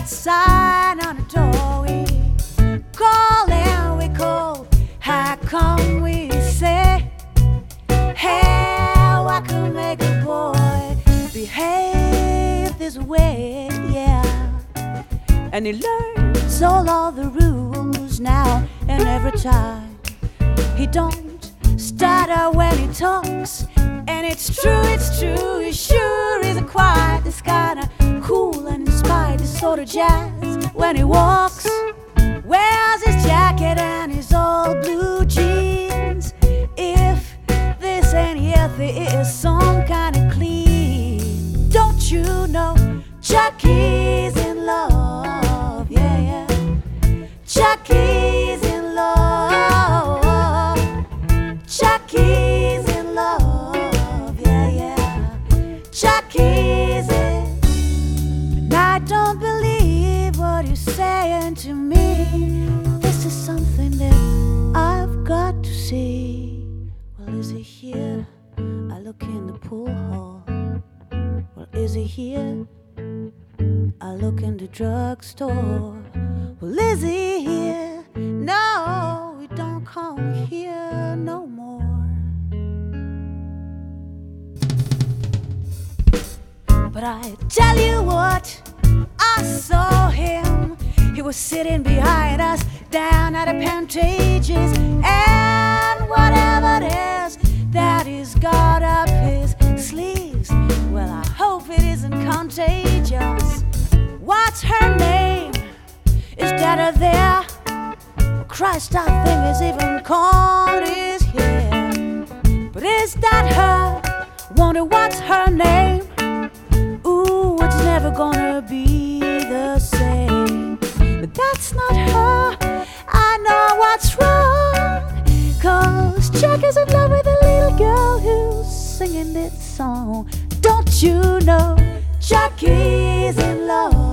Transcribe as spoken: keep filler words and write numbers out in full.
that sign on the door. We call and we call. How come we say, how I can make a boy behave this way? Yeah. And he learns all of the rules now and every time. He don't stutter when he talks. And it's true, it's true, he sure is a quiet. This kind of cool and inspired, this sort of jazz. When he walks, wears his jacket and his old blue jeans. If this ain't healthy, it is some kind of clean. Don't you know Chucky's in love? Yeah, yeah. Chucky's in love. Chucky's in love. Yeah, yeah. Chucky's in. And I don't believe what you're saying to me. This is something that I've got to see. Well, is he here? I look in the pool hall. Well, is he here? I look in the drugstore. Well, is he here? No, we don't come here no more. But I tell you what, I saw him. He was sitting behind us down at the Pantages. And whatever it is that he's got up his sleeves, well, I hope it isn't contagious. What's her name? Is that her there? Christ, I think it's even caught his hair. But is that her? Wonder what's her name? Ooh, it's never gonna be the same. But that's not her. I know what's wrong. Cause Chuck is in love with a little girl who's singing this song. Don't you know Chucky's in love?